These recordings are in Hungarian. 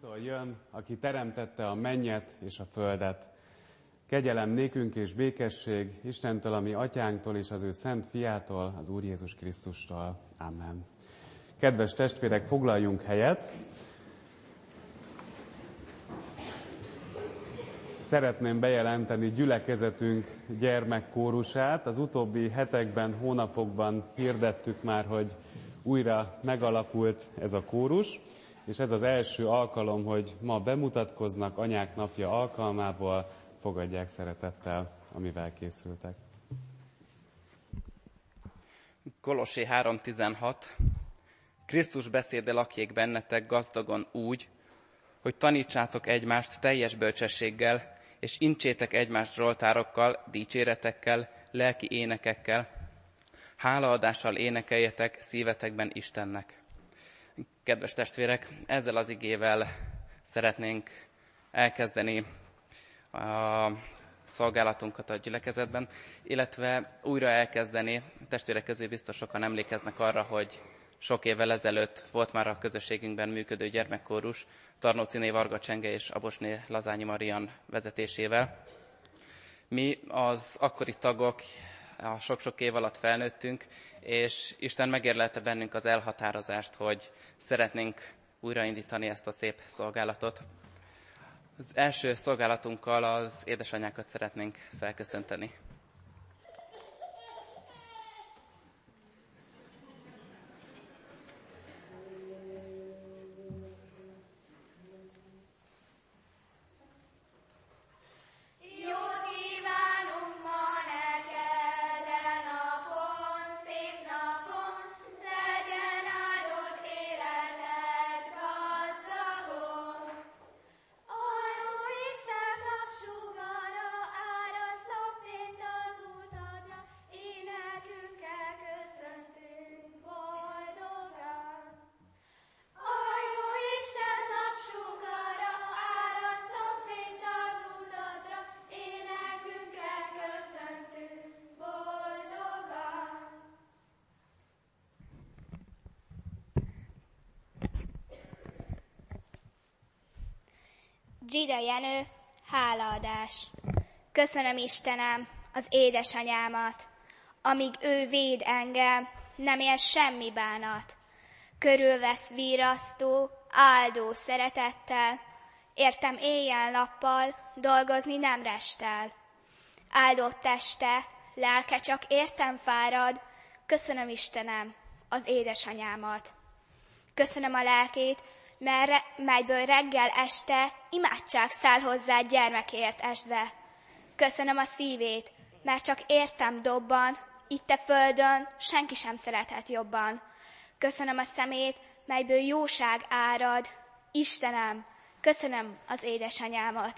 Úrtól jön, aki teremtette a mennyet és a földet. Kegyelem nékünk és békesség Istentől, a mi atyánktól és az ő szent fiától, az Úr Jézus Krisztustól. Amen. Kedves testvérek, foglaljunk helyet. Szeretném bejelenteni gyülekezetünk gyermekkórusát. Az utóbbi hetekben, hónapokban hirdettük már, hogy újra megalakult ez a kórus, és ez az első alkalom, hogy ma bemutatkoznak Anyák Napja alkalmából, fogadják szeretettel, amivel készültek. Kolossé 3.16. Krisztus beszéde lakjék bennetek gazdagon úgy, hogy tanítsátok egymást teljes bölcsességgel, és intsétek egymást zsoltárokkal, dicséretekkel, lelki énekekkel, hálaadással énekeljetek szívetekben Istennek. Kedves testvérek, ezzel az igével szeretnénk elkezdeni a szolgálatunkat a gyülekezetben, illetve újra elkezdeni. A testvérek közül biztos sokan emlékeznek arra, hogy sok évvel ezelőtt volt már a közösségünkben működő gyermekkórus, Tarnóciné Varga Csenge és Abosné Lazányi Marian vezetésével. Mi az akkori tagok a sok-sok év alatt felnőttünk, és Isten megérlelte bennünk az elhatározást, hogy szeretnénk újraindítani ezt a szép szolgálatot. Az első szolgálatunkkal az édesanyákat szeretnénk felköszönteni. Zsida Jenő, hálaadás. Köszönöm Istenem az édesanyámat, amíg ő véd engem, nem ér semmi bánat. Körülvesz virasztó, áldó szeretettel, értem éjjel-nappal, dolgozni nem restel. Áldott teste, lelke csak értem fárad, köszönöm Istenem az édesanyámat. Köszönöm a lelkét, melyből reggel este imádság száll hozzá gyermekért esdve. Köszönöm a szívét, mert csak értem dobban, itt a földön senki sem szerethet jobban. Köszönöm a szemét, melyből jóság árad. Istenem, köszönöm az édesanyámat.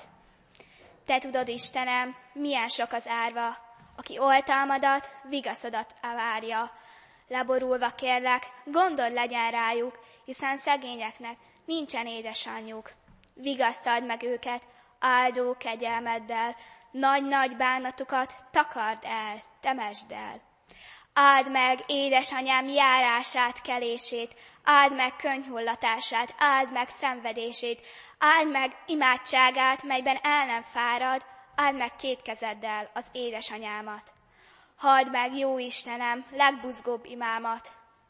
Te tudod, Istenem, milyen sok az árva, aki oltalmadat, vigaszodat várja. Leborulva kérlek, gondod legyen rájuk, hiszen szegényeknek nincsen édesanyjuk. Vigasztald meg őket áldó kegyelmeddel, nagy-nagy bánatukat takard el, temesd el. Áld meg édesanyám járását, kelését, áld meg könyhullatását, áld meg szenvedését, áld meg imádságát, melyben el nem fárad, áld meg két kezeddel az édesanyámat. Halld meg, jó Istenem, legbuzgóbb imámat.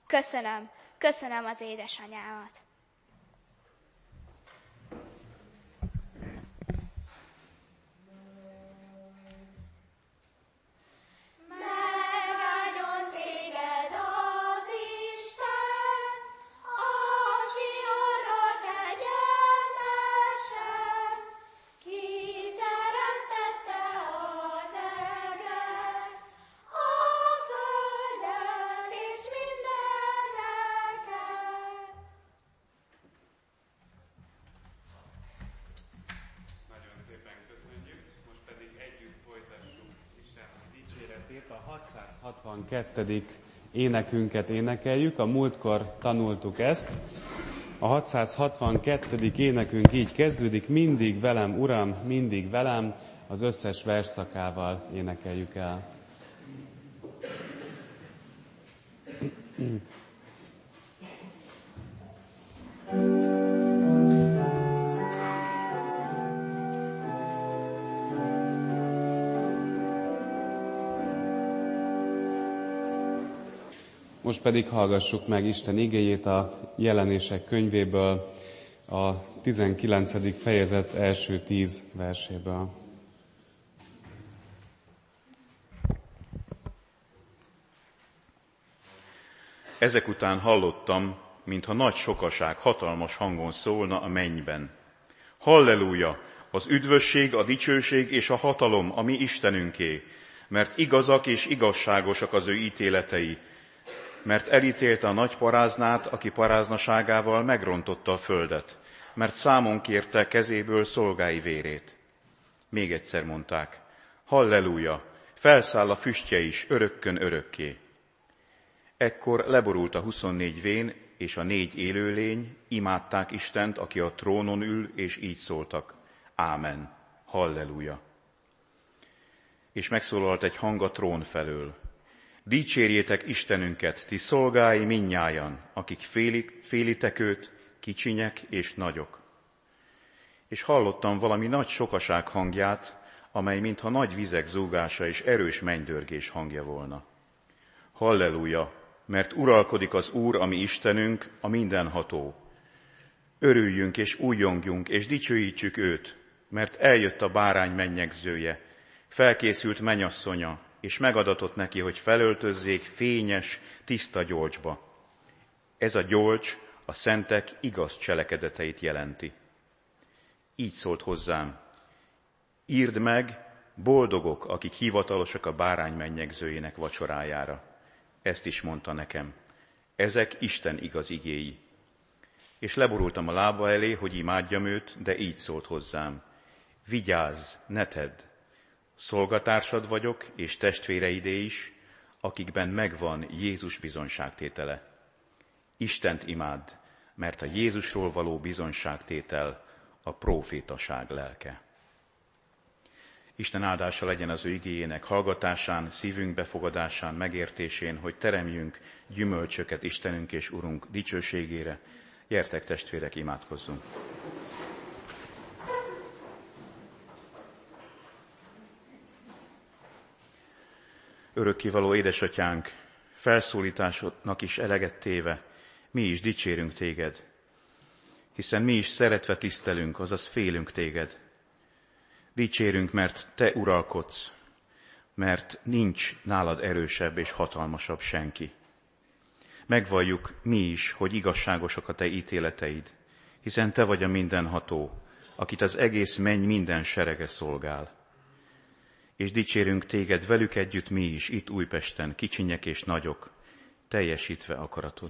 Köszönöm az édesanyámat. A 662. énekünket énekeljük, a múltkor tanultuk ezt. A 662. énekünk így kezdődik: mindig velem, Uram, mindig velem, az összes versszakával énekeljük el. most pedig hallgassuk meg Isten igéjét a Jelenések könyvéből, a 19. fejezet első 10 verséből. Ezek után hallottam, mintha nagy sokaság hatalmas hangon szólna a mennyben. Halleluja! Az üdvösség, a dicsőség és a hatalom a mi Istenünké, mert igazak és igazságosak az ő ítéletei, mert elítélte a nagy paráznát, aki paráznaságával megrontotta a földet, mert számon kérte kezéből szolgái vérét. Még egyszer mondták, halleluja, felszáll a füstje is örökkön örökké. Ekkor leborult a 24 vén és a 4 élőlény, imádták Istent, aki a trónon ül, és így szóltak, ámen, halleluja. És megszólalt egy hang a trón felől. Dicsérjétek Istenünket, ti szolgái mindnyájan, akik félitek őt, kicsinyek és nagyok. És hallottam valami nagy sokaság hangját, amely mintha nagy vizek zúgása és erős mennydörgés hangja volna. Halleluja, mert uralkodik az Úr, a mi Istenünk, a mindenható. Örüljünk és újjongjunk, és dicsőítsük őt, mert eljött a bárány mennyegzője, felkészült mennyasszonya, és megadatott neki, hogy felöltözzék fényes, tiszta gyolcsba. Ez a gyolcs a szentek igaz cselekedeteit jelenti. Így szólt hozzám, írd meg, boldogok, akik hivatalosak a bárány mennyegzőjének vacsorájára. Ezt is mondta nekem. Ezek Isten igaz igéi. És leborultam a lába elé, hogy imádjam őt, de így szólt hozzám. Vigyázz, ne tedd! Szolgatársad vagyok, és testvéreidé is, akikben megvan Jézus bizonyságtétele. Istent imádd, mert a Jézusról való bizonyságtétel a prófétaság lelke. Isten áldása legyen az ő igéjének hallgatásán, szívünk befogadásán, megértésén, hogy teremjünk gyümölcsöket Istenünk és Urunk dicsőségére. Gyertek, testvérek, imádkozzunk! Örökkévaló édesatyánk, felszólításodnak is eleget téve, mi is dicsérünk téged, hiszen mi is szeretve tisztelünk, azaz félünk téged. Dicsérünk, mert te uralkodsz, mert nincs nálad erősebb és hatalmasabb senki. Megvalljuk mi is, hogy igazságosak a te ítéleteid, hiszen te vagy a mindenható, akit az egész menny minden serege szolgál. És dicsérünk téged velük együtt mi is, itt Újpesten, kicsinyek és nagyok, teljesítve akaratod.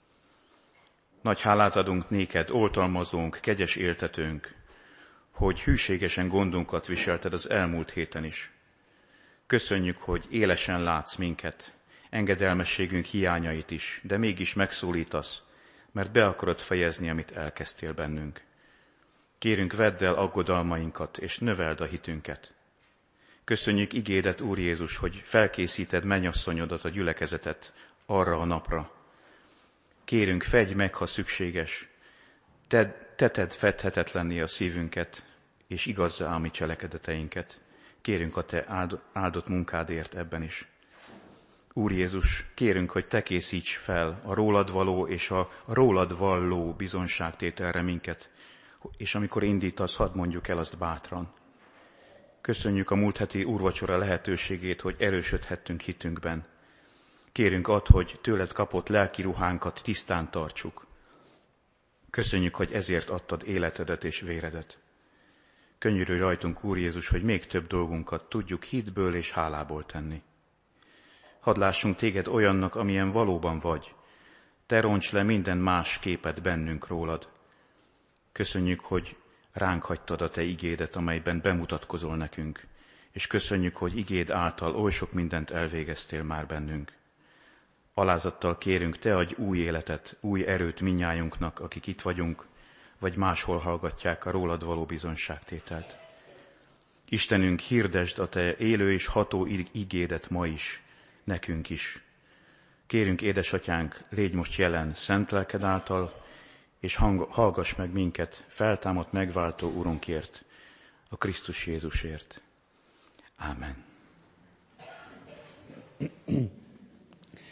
Nagy hálát adunk néked, oltalmazónk, kegyes éltetőnk, hogy hűségesen gondunkat viselted az elmúlt héten is. Köszönjük, hogy élesen látsz minket, engedelmességünk hiányait is, de mégis megszólítasz, mert be akarod fejezni, amit elkezdtél bennünk. Kérünk, vedd el aggodalmainkat, és növeld a hitünket. Köszönjük igédet, Úr Jézus, hogy felkészíted mennyasszonyodat, a gyülekezetet arra a napra. Kérünk, fedj meg, ha szükséges. Tedd fedhetetlenné a szívünket, és igazzá a mi cselekedeteinket. Kérünk a te áldott munkádért ebben is. Úr Jézus, kérünk, hogy te készíts fel a rólad való és a rólad valló bizonságtételre minket, és amikor indítasz, hadd mondjuk el azt bátran. Köszönjük a múlt heti úrvacsora lehetőségét, hogy erősödhettünk hitünkben. Kérünk add, hogy tőled kapott lelki ruhánkat tisztán tartsuk. Köszönjük, hogy ezért adtad életedet és véredet. Könyörülj rajtunk, Úr Jézus, hogy még több dolgunkat tudjuk hitből és hálából tenni. Hadd lássunk téged olyannak, amilyen valóban vagy. Te roncs le minden más képet bennünk rólad. Köszönjük, hogy ránk hagytad a te igédet, amelyben bemutatkozol nekünk, és köszönjük, hogy igéd által oly sok mindent elvégeztél már bennünk. Alázattal kérünk, te adj új életet, új erőt mindnyájunknak, akik itt vagyunk, vagy máshol hallgatják a rólad való bizonyságtételt. Istenünk, hirdesd a te élő és ható igédet ma is, nekünk is. Kérünk, édesatyánk, légy most jelen szent lelked által, és hallgass meg minket, feltámadt megváltó Urunkért, a Krisztus Jézusért. Ámen.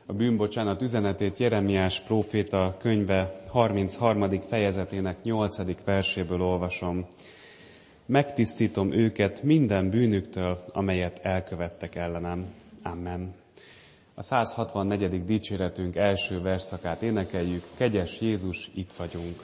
a bűnbocsánat üzenetét Jeremiás próféta könyve 33. fejezetének 8. verséből olvasom. Megtisztítom őket minden bűnüktől, amelyet elkövettek ellenem. Amen. A 164. dicséretünk első versszakát énekeljük. Kegyes Jézus, itt vagyunk.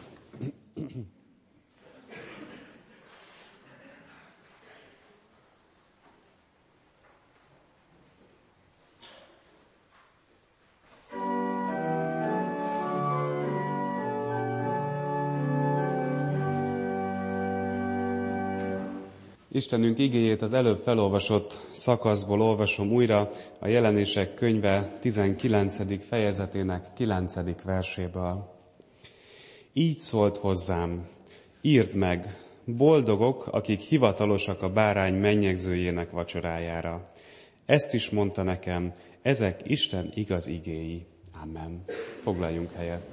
Istenünk igéjét az előbb felolvasott szakaszból olvasom újra, a Jelenések könyve 19. fejezetének 9. verséből. Így szólt hozzám, írd meg, boldogok, akik hivatalosak a bárány mennyegzőjének vacsorájára. Ezt is mondta nekem, ezek Isten igaz igéi. Amen. Foglaljunk helyet.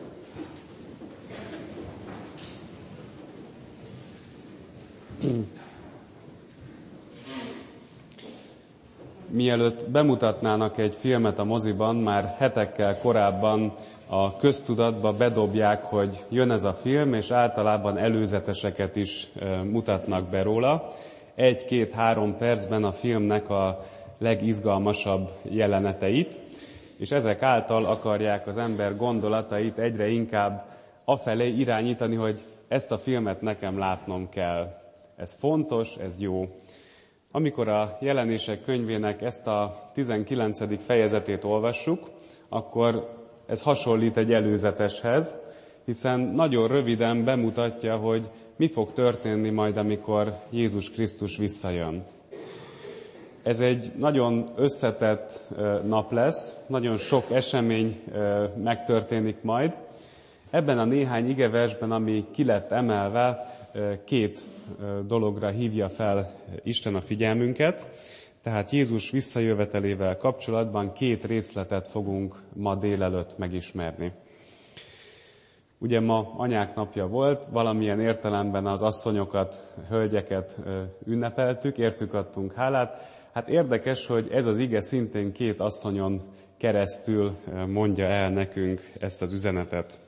Mielőtt bemutatnának egy filmet a moziban, már hetekkel korábban a köztudatba bedobják, hogy jön ez a film, és általában előzeteseket is mutatnak be róla. 1-2-3 percben a filmnek a legizgalmasabb jeleneteit, és ezek által akarják az ember gondolatait egyre inkább afelé irányítani, hogy ezt a filmet nekem látnom kell. Ez fontos, ez jó. Amikor a Jelenések könyvének ezt a 19. fejezetét olvassuk, akkor ez hasonlít egy előzeteshez, hiszen nagyon röviden bemutatja, hogy mi fog történni majd, amikor Jézus Krisztus visszajön. Ez egy nagyon összetett nap lesz, nagyon sok esemény megtörténik majd. Ebben a néhány igeversben, ami ki lett emelve, 2 dologra hívja fel Isten a figyelmünket. Tehát Jézus visszajövetelével kapcsolatban 2 részletet fogunk ma délelőtt megismerni. Ugye ma anyák napja volt, valamilyen értelemben az asszonyokat, hölgyeket ünnepeltük, értük adtunk hálát. Hát érdekes, hogy ez az ige szintén 2 asszonyon keresztül mondja el nekünk ezt az üzenetet.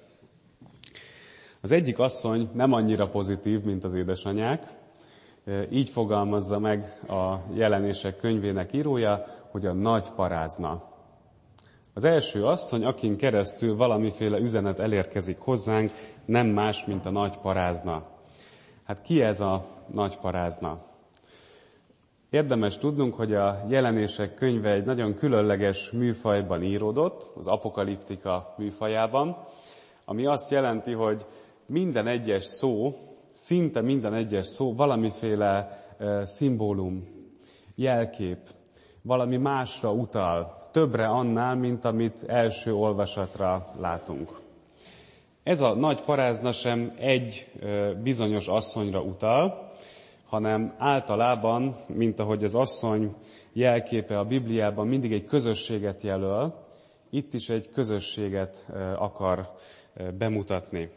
Az egyik asszony nem annyira pozitív, mint az édesanyák. Így fogalmazza meg a Jelenések könyvének írója, hogy a nagy parázna. Az első asszony, akin keresztül valamiféle üzenet elérkezik hozzánk, nem más, mint a nagy parázna. Hát ki ez a nagy parázna? Érdemes tudnunk, hogy a Jelenések könyve egy nagyon különleges műfajban íródott, az apokaliptika műfajában, ami azt jelenti, hogy minden egyes szó, szinte minden egyes szó valamiféle szimbólum, jelkép, valami másra utal, többre annál, mint amit első olvasatra látunk. Ez a nagy parázna sem egy bizonyos asszonyra utal, hanem általában, mint ahogy az asszony jelképe a Bibliában mindig egy közösséget jelöl, itt is egy közösséget akar bemutatni.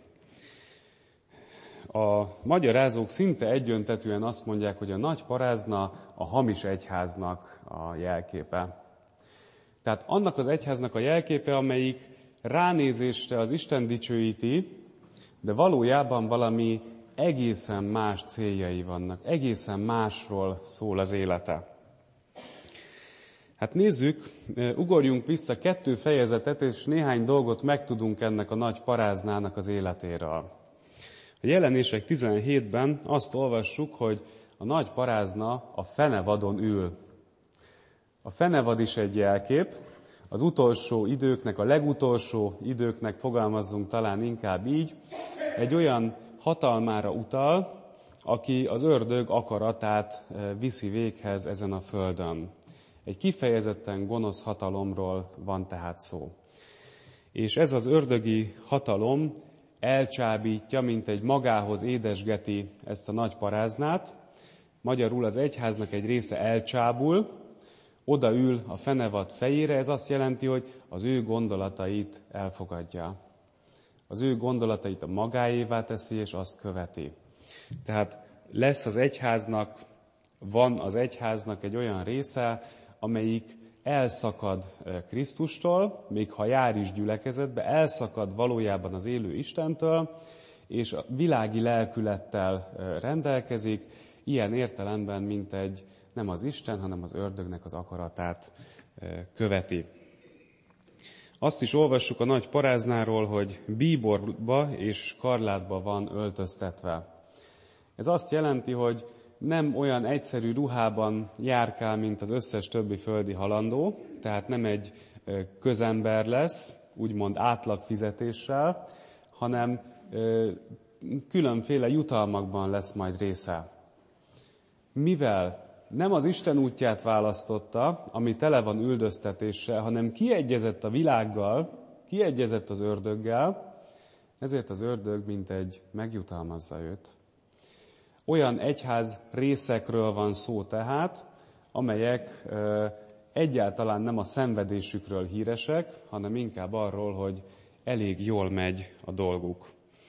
A magyarázók szinte egyöntetűen azt mondják, hogy a nagy parázna a hamis egyháznak a jelképe. Tehát annak az egyháznak a jelképe, amelyik ránézésre az Isten dicsőíti, de valójában valami egészen más céljai vannak, egészen másról szól az élete. Hát nézzük, ugorjunk vissza 2 fejezetet, és néhány dolgot megtudunk ennek a nagy paráznának az életéről. A Jelenések 17-ben azt olvassuk, hogy a nagy parázna a fenevadon ül. A fenevad is egy jelkép, az utolsó időknek, a legutolsó időknek fogalmazzunk talán inkább így, egy olyan hatalmára utal, aki az ördög akaratát viszi véghez ezen a földön. Egy kifejezetten gonosz hatalomról van tehát szó. És ez az ördögi hatalom elcsábítja, mint egy magához édesgeti ezt a nagy paráznát. Magyarul az egyháznak egy része elcsábul, odaül a fenevad fejére, ez azt jelenti, hogy az ő gondolatait elfogadja. Az ő gondolatait a magáévá teszi, és azt követi. Tehát van az egyháznak egy olyan része, amelyik elszakad Krisztustól, még ha jár is gyülekezetbe, elszakad valójában az élő Istentől, és a világi lelkülettel rendelkezik, ilyen értelemben, mint egy nem az Isten, hanem az ördögnek az akaratát követi. Azt is olvassuk a nagy paráznáról, hogy bíborba és skarlátba van öltöztetve. Ez azt jelenti, hogy nem olyan egyszerű ruhában járkál, mint az összes többi földi halandó, tehát nem egy közember lesz, úgymond átlagfizetéssel, hanem különféle jutalmakban lesz majd része. Mivel nem az Isten útját választotta, ami tele van üldöztetéssel, hanem kiegyezett a világgal, kiegyezett az ördöggel, ezért az ördög mintegy megjutalmazza őt. Olyan egyház részekről van szó tehát, amelyek egyáltalán nem a szenvedésükről híresek, hanem inkább arról, hogy elég jól megy a dolguk.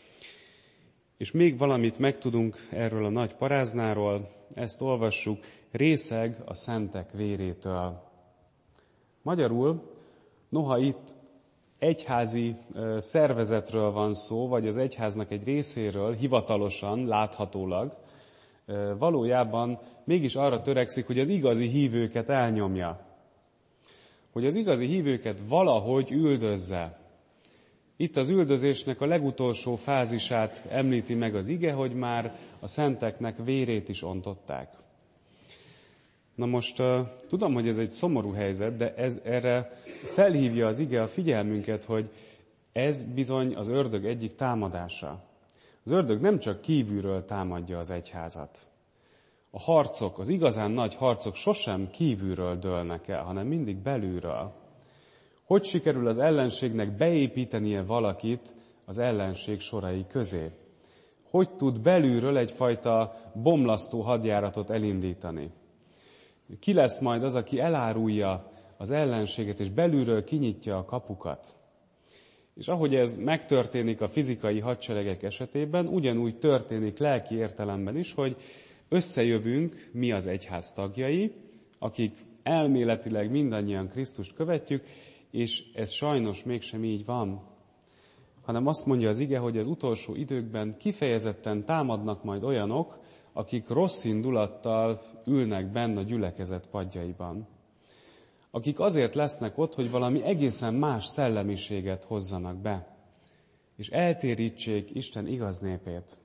És még valamit megtudunk erről a nagy paráznáról, ezt olvassuk, részeg a szentek vérétől. Magyarul, noha itt egyházi szervezetről van szó, vagy az egyháznak egy részéről, hivatalosan, láthatólag, valójában mégis arra törekszik, hogy az igazi hívőket elnyomja. Hogy az igazi hívőket valahogy üldözze. Itt az üldözésnek a legutolsó fázisát említi meg az ige, hogy már a szenteknek vérét is ontották. Na most tudom, hogy ez egy szomorú helyzet, de erre felhívja az ige a figyelmünket, hogy ez bizony az ördög egyik támadása. Az ördög nem csak kívülről támadja az egyházat. A harcok, az igazán nagy harcok sosem kívülről dőlnek el, hanem mindig belülről. Hogy sikerül az ellenségnek beépítenie valakit az ellenség sorai közé? Hogy tud belülről egyfajta bomlasztó hadjáratot elindítani? Ki lesz majd az, aki elárulja az ellenséget, és belülről kinyitja a kapukat? És ahogy ez megtörténik a fizikai hadseregek esetében, ugyanúgy történik lelki értelemben is, hogy összejövünk mi az egyház tagjai, akik elméletileg mindannyian Krisztust követjük, és ez sajnos mégsem így van. Hanem azt mondja az ige, hogy az utolsó időkben kifejezetten támadnak majd olyanok, akik rossz indulattal ülnek benne a gyülekezet padjaiban. Akik azért lesznek ott, hogy valami egészen más szellemiséget hozzanak be, és eltérítsék Isten igaz népét.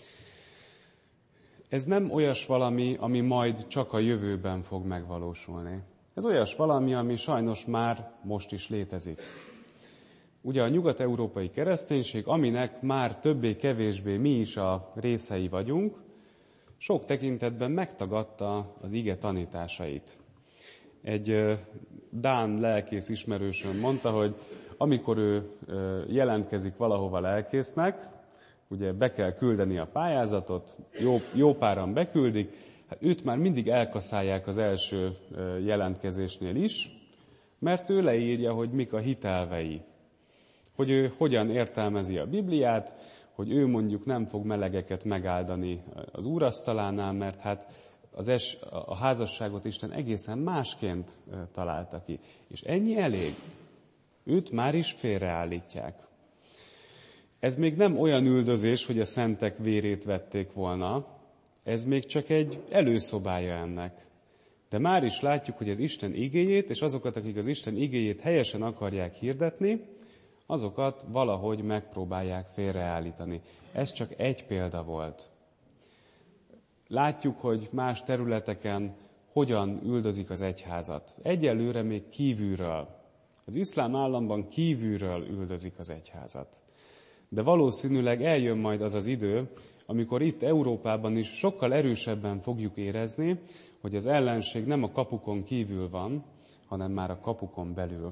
Ez nem olyas valami, ami majd csak a jövőben fog megvalósulni. Ez olyas valami, ami sajnos már most is létezik. Ugye a nyugat-európai kereszténység, aminek már többé-kevésbé mi is a részei vagyunk, sok tekintetben megtagadta az ige tanításait. Egy dán lelkész ismerősöm mondta, hogy amikor ő jelentkezik valahova lelkésznek, ugye be kell küldeni a pályázatot, jó páran beküldik, hát őt már mindig elkaszálják az első jelentkezésnél is, mert ő leírja, hogy mik a hitelvei, hogy ő hogyan értelmezi a Bibliát, hogy ő mondjuk nem fog melegeket megáldani az úrasztalánál, mert hát a házasságot Isten egészen másként találta ki. És ennyi elég. Őt már is félreállítják. Ez még nem olyan üldözés, hogy a szentek vérét vették volna, ez még csak egy előszobája ennek. De már is látjuk, hogy az Isten igéjét, és azokat, akik az Isten igéjét helyesen akarják hirdetni, azokat valahogy megpróbálják félreállítani. Ez csak egy példa volt. Látjuk, hogy más területeken hogyan üldözik az egyházat. Egyelőre még kívülről. Az iszlám államban kívülről üldözik az egyházat. De valószínűleg eljön majd az az idő, amikor itt Európában is sokkal erősebben fogjuk érezni, hogy az ellenség nem a kapukon kívül van, hanem már a kapukon belül.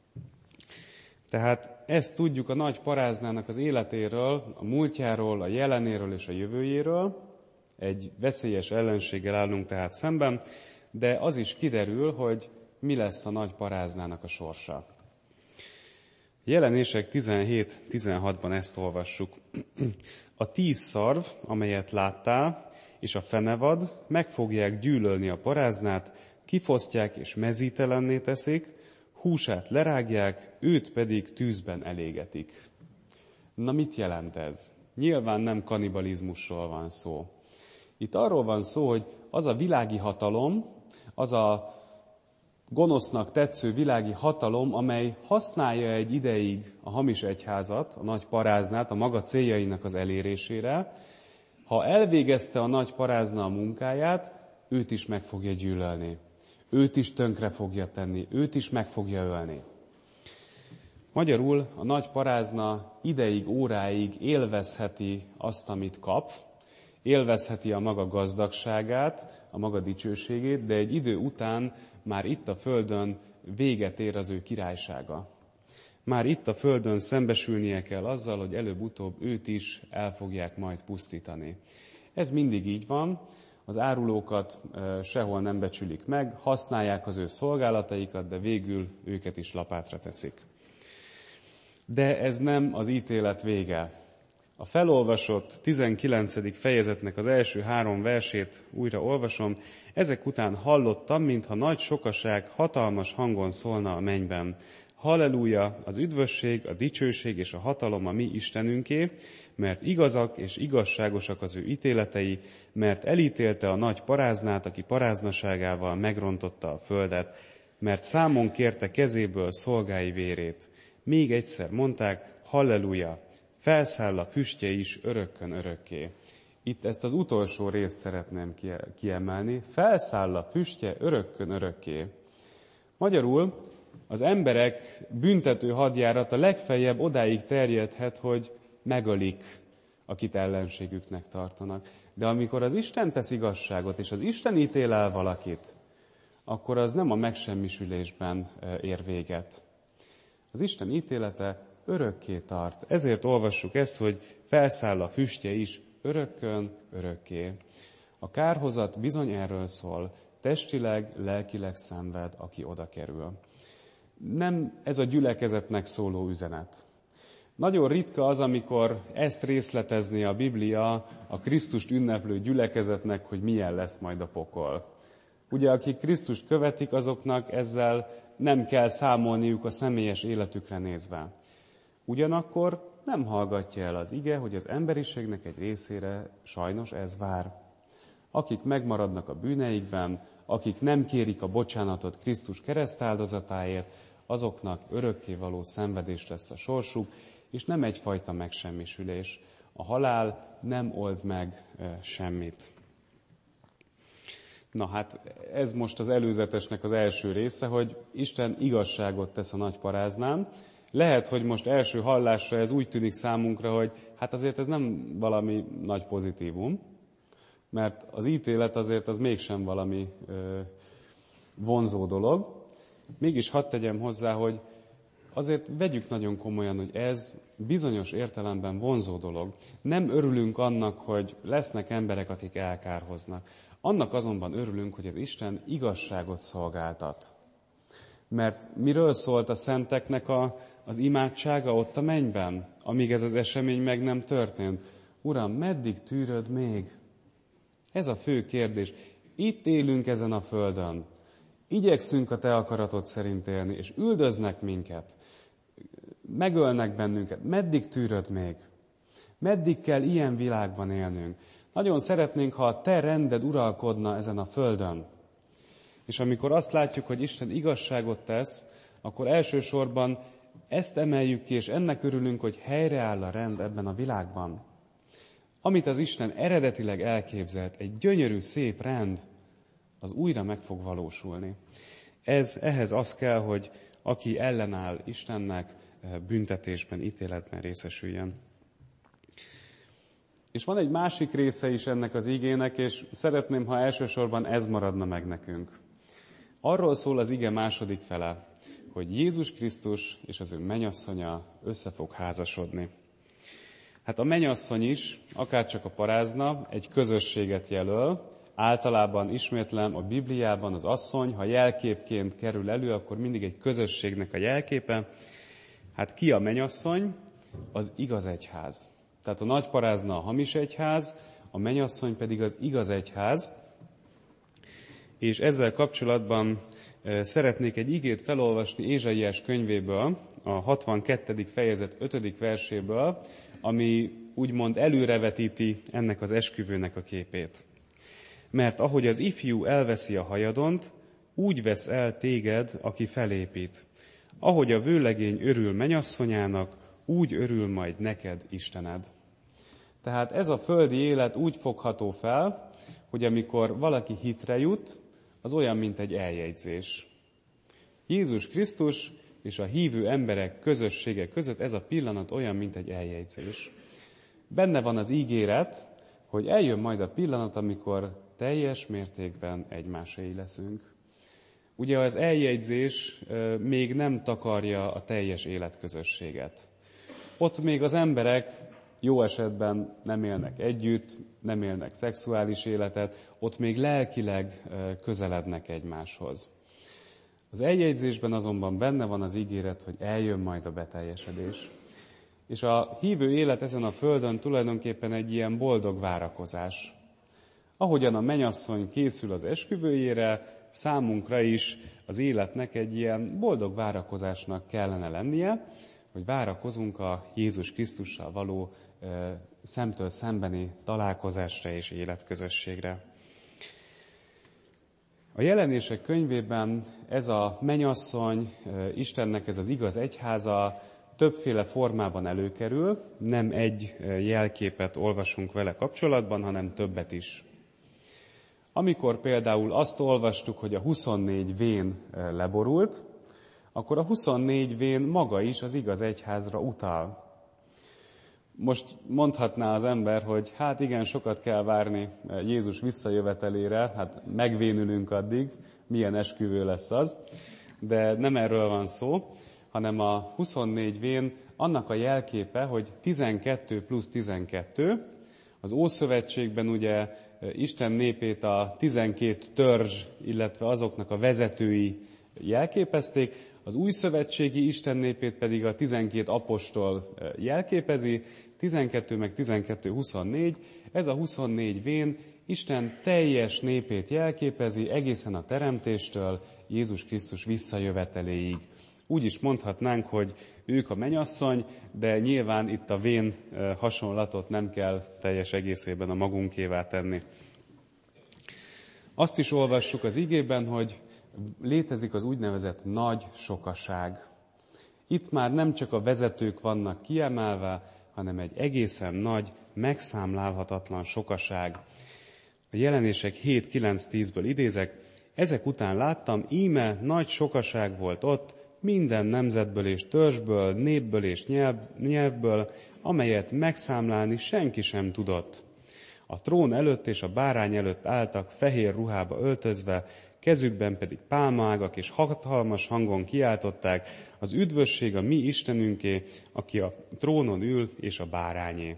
Tehát ezt tudjuk a nagy paráznának az életéről, a múltjáról, a jelenéről és a jövőjéről. Egy veszélyes ellenséggel állunk tehát szemben, de az is kiderül, hogy mi lesz a nagy paráznának a sorsa. Jelenések 17-16-ban ezt olvassuk. A 10 szarv, amelyet láttál, és a fenevad meg fogják gyűlölni a paráznát, kifosztják és mezítelenné teszik, húsát lerágják, őt pedig tűzben elégetik. Na mit jelent ez? Nyilván nem kannibalizmusról van szó. Itt arról van szó, hogy az a világi hatalom, az a gonosznak tetsző világi hatalom, amely használja egy ideig a hamis egyházat, a nagy paráznát a maga céljainak az elérésére, ha elvégezte a nagy parázna a munkáját, őt is meg fogja gyűlölni. Őt is tönkre fogja tenni, őt is meg fogja ölni. Magyarul a nagy parázna ideig, óráig élvezheti azt, amit kap, élvezheti a maga gazdagságát, a maga dicsőségét, de egy idő után már itt a földön véget ér az ő királysága. Már itt a földön szembesülnie kell azzal, hogy előbb-utóbb őt is el fogják majd pusztítani. Ez mindig így van, az árulókat sehol nem becsülik meg, használják az ő szolgálataikat, de végül őket is lapátra teszik. De ez nem az ítélet vége. A felolvasott 19. fejezetnek az első 3 versét újra olvasom. Ezek után hallottam, mintha nagy sokaság hatalmas hangon szólna a mennyben. Halleluja, az üdvösség, a dicsőség és a hatalom a mi Istenünké, mert igazak és igazságosak az ő ítéletei, mert elítélte a nagy paráznát, aki paráznaságával megrontotta a földet, mert számon kérte kezéből szolgái vérét. Még egyszer mondták, halleluja, felszáll a füstje is örökkön örökké. Itt ezt az utolsó részt szeretném kiemelni. Felszáll a füstje örökkön örökké. Magyarul az emberek büntető hadjárata legfeljebb odáig terjedhet, hogy megölik, akit ellenségüknek tartanak. De amikor az Isten tesz igazságot, és az Isten ítél el valakit, akkor az nem a megsemmisülésben ér véget. Az Isten ítélete örökké tart. Ezért olvassuk ezt, hogy felszáll a füstje is örökkön örökké. A kárhozat bizony erről szól, testileg, lelkileg szenved, aki oda kerül. Nem ez a gyülekezetnek szóló üzenet. Nagyon ritka az, amikor ezt részletezné a Biblia a Krisztust ünneplő gyülekezetnek, hogy milyen lesz majd a pokol. Ugye, akik Krisztust követik, azoknak ezzel nem kell számolniuk a személyes életükre nézve. Ugyanakkor nem hallgatja el az ige, hogy az emberiségnek egy részére sajnos ez vár. Akik megmaradnak a bűneikben, akik nem kérik a bocsánatot Krisztus keresztáldozatáért, azoknak örökkévaló szenvedés lesz a sorsuk, és nem egyfajta megsemmisülés. A halál nem old meg semmit. Na hát, ez most az előzetesnek az első része, hogy Isten igazságot tesz a nagy paráznán. Lehet, hogy most első hallásra ez úgy tűnik számunkra, hogy hát azért ez nem valami nagy pozitívum, mert az ítélet azért az mégsem valami vonzó dolog. Mégis hadd tegyem hozzá, hogy azért vegyük nagyon komolyan, hogy ez bizonyos értelemben vonzó dolog. Nem örülünk annak, hogy lesznek emberek, akik elkárhoznak. Annak azonban örülünk, hogy az Isten igazságot szolgáltat. Mert miről szólt a szenteknek az imádsága ott a mennyben, amíg ez az esemény meg nem történt? Uram, meddig tűröd még? Ez a fő kérdés. Itt élünk ezen a földön. Igyekszünk a te akaratod szerint élni, és üldöznek minket. Megölnek bennünket. Meddig tűröd még? Meddig kell ilyen világban élnünk? Nagyon szeretnénk, ha a te rended uralkodna ezen a földön. És amikor azt látjuk, hogy Isten igazságot tesz, akkor elsősorban ezt emeljük ki, és ennek örülünk, hogy helyreáll a rend ebben a világban. Amit az Isten eredetileg elképzelt, egy gyönyörű, szép rend, az újra meg fog valósulni. Ehhez az kell, hogy aki ellenáll Istennek, büntetésben, ítéletben részesüljön. És van egy másik része is ennek az igének, és szeretném, ha elsősorban ez maradna meg nekünk. Arról szól az ige második fele, hogy Jézus Krisztus és az ő mennyasszonya össze fog házasodni. Hát a mennyasszony is, akárcsak a parázna, egy közösséget jelöl. Általában ismétlem a Bibliában az asszony, ha jelképként kerül elő, akkor mindig egy közösségnek a jelképe. Hát ki a mennyasszony? Az igaz egyház. Tehát a nagy parázna a hamis egyház, a mennyasszony pedig az igaz egyház. és ezzel kapcsolatban szeretnék egy igét felolvasni Ézsaiás könyvéből, a 62. fejezet 5. verséből, ami úgymond előrevetíti ennek az esküvőnek a képét. Mert ahogy az ifjú elveszi a hajadont, úgy vesz el téged, aki felépít. Ahogy a vőlegény örül mennyasszonyának, úgy örül majd neked Istened. Tehát ez a földi élet úgy fogható fel, hogy amikor valaki hitre jut, az olyan, mint egy eljegyzés. Jézus Krisztus és a hívő emberek közössége között ez a pillanat olyan, mint egy eljegyzés. Benne van az ígéret, hogy eljön majd a pillanat, amikor teljes mértékben egymásé leszünk. Ugye az eljegyzés még nem takarja a teljes életközösséget. Ott még az emberek jó esetben nem élnek együtt, nem élnek szexuális életet, ott még lelkileg közelednek egymáshoz. Az eljegyzésben azonban benne van az ígéret, hogy eljön majd a beteljesedés. És a hívő élet ezen a földön tulajdonképpen egy ilyen boldog várakozás. Ahogyan a mennyasszony készül az esküvőjére, számunkra is az életnek egy ilyen boldog várakozásnak kellene lennie, hogy várakozunk a Jézus Krisztussal való szemtől szembeni találkozásra és életközösségre. A Jelenések könyvében ez a mennyasszony, Istennek ez az igaz egyháza többféle formában előkerül, nem egy jelképet olvasunk vele kapcsolatban, hanem többet is. Amikor például azt olvastuk, hogy a 24 vén leborult, akkor a 24 vén maga is az igaz egyházra utal. Most mondhatná az ember, hogy hát igen, sokat kell várni Jézus visszajövetelére, hát megvénülünk addig, milyen esküvő lesz az, de nem erről van szó, hanem a 24 vén annak a jelképe, hogy 12 plusz 12, az Ószövetségben ugye Isten népét a 12 törzs, illetve azoknak a vezetői jelképezték, az újszövetségi Isten népét pedig a 12 apostol jelképezi, 12 meg 12, 24, ez a 24 vén Isten teljes népét jelképezi egészen a teremtéstől Jézus Krisztus visszajöveteléig. Úgy is mondhatnánk, hogy ők a mennyasszony, de nyilván itt a vén hasonlatot nem kell teljes egészében a magunkévá tenni. Azt is olvassuk az igében, hogy létezik az úgynevezett nagy sokaság. Itt már nem csak a vezetők vannak kiemelve, hanem egy egészen nagy, megszámlálhatatlan sokaság. A Jelenések 7-9-10-ből idézek, ezek után láttam, íme nagy sokaság volt ott, minden nemzetből és törzsből, népből és nyelvből, amelyet megszámlálni senki sem tudott. A trón előtt és a bárány előtt álltak fehér ruhába öltözve, kezükben pedig pálmaágak, és hatalmas hangon kiáltották, az üdvösség a mi Istenünké, aki a trónon ül, és a bárányé.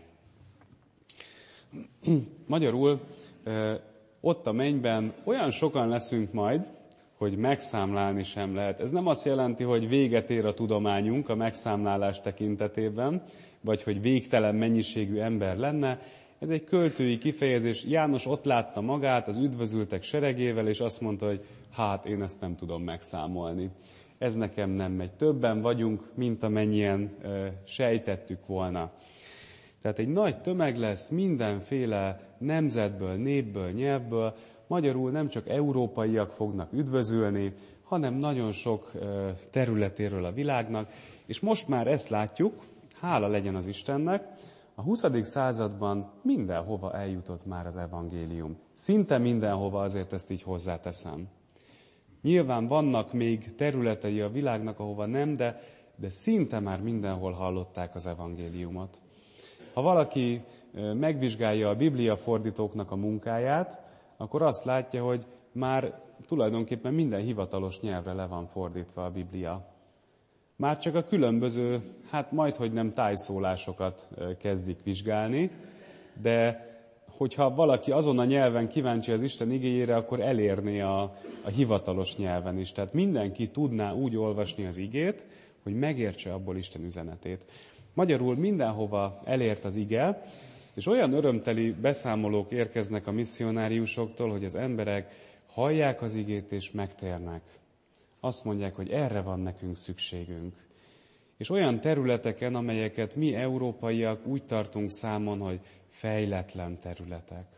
Magyarul ott a mennyben olyan sokan leszünk majd, hogy megszámlálni sem lehet. Ez nem azt jelenti, hogy véget ér a tudományunk a megszámlálás tekintetében, vagy hogy végtelen mennyiségű ember lenne. Ez egy költői kifejezés. János ott látta magát az üdvözültek seregével, és azt mondta, hogy hát én ezt nem tudom megszámolni. Ez nekem nem megy. Többen vagyunk, mint amennyien sejtettük volna. Tehát egy nagy tömeg lesz mindenféle nemzetből, népből, nyelvből. Magyarul nem csak európaiak fognak üdvözülni, hanem nagyon sok területéről a világnak. És most már ezt látjuk, hála legyen az Istennek, a 20. században mindenhova eljutott már az evangélium. Szinte mindenhova, azért ezt így hozzáteszem. Nyilván vannak még területei a világnak, ahova nem, de szinte már mindenhol hallották az evangéliumot. Ha valaki megvizsgálja a bibliafordítóknak a munkáját, akkor azt látja, hogy már tulajdonképpen minden hivatalos nyelvre le van fordítva a Biblia. Már csak a különböző, majdhogy nem tájszólásokat kezdik vizsgálni, de hogyha valaki azon a nyelven kíváncsi az Isten igéjére, akkor elérné a hivatalos nyelven is. Tehát mindenki tudná úgy olvasni az igét, hogy megértse abból Isten üzenetét. Magyarul mindenhova elért az ige, és olyan örömteli beszámolók érkeznek a misszionáriusoktól, hogy az emberek hallják az igét és megtérnek. Azt mondják, hogy erre van nekünk szükségünk. És olyan területeken, amelyeket mi európaiak úgy tartunk számon, hogy fejletlen területek.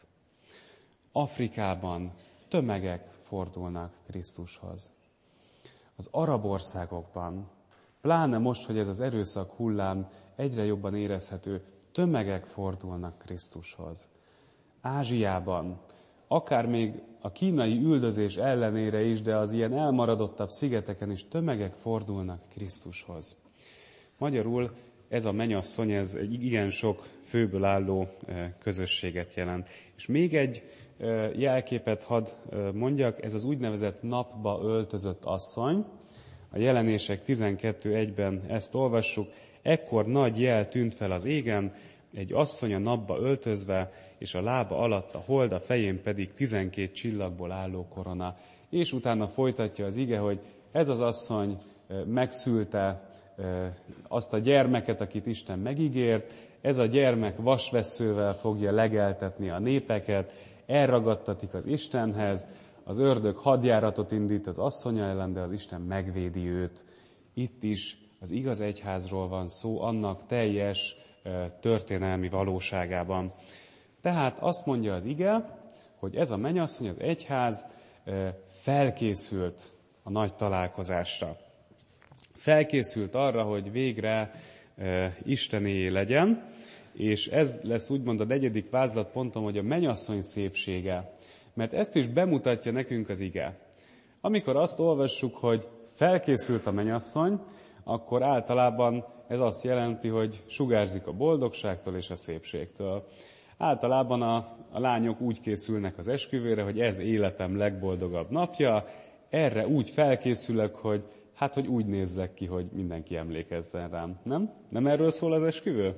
Afrikában tömegek fordulnak Krisztushoz. Az arab országokban, pláne most, hogy ez az erőszak hullám egyre jobban érezhető, tömegek fordulnak Krisztushoz. Ázsiában, akár még a kínai üldözés ellenére is, de az ilyen elmaradottabb szigeteken is tömegek fordulnak Krisztushoz. Magyarul ez a mennyasszony, ez egy igen sok főből álló közösséget jelent. És még egy jelképet hadd mondjak, ez az úgynevezett napba öltözött asszony. A Jelenések 12.1-ben ezt olvassuk. Ekkor nagy jel tűnt fel az égen, egy asszony a napba öltözve, és a lába alatt a hold, a fején pedig 12 csillagból álló korona. És utána folytatja az ige, hogy ez az asszony megszülte azt a gyermeket, akit Isten megígért, ez a gyermek vasvesszővel fogja legeltetni a népeket, elragadtatik az Istenhez, az ördög hadjáratot indít az asszonya ellen, de az Isten megvédi őt. Itt is az igaz egyházról van szó, annak teljes történelmi valóságában. Tehát azt mondja az ige, hogy ez a mennyasszony, az egyház felkészült a nagy találkozásra. Felkészült arra, hogy végre Istené legyen, és ez lesz úgymond a 4. vázlatpontom, hogy a mennyasszony szépsége. Mert ezt is bemutatja nekünk az ige. Amikor azt olvassuk, hogy felkészült a mennyasszony, akkor általában ez azt jelenti, hogy sugárzik a boldogságtól és a szépségtől. Általában a lányok úgy készülnek az esküvőre, hogy ez életem legboldogabb napja, erre úgy felkészülök, hogy úgy nézzek ki, hogy mindenki emlékezzen rám. Nem? Nem erről szól az esküvő?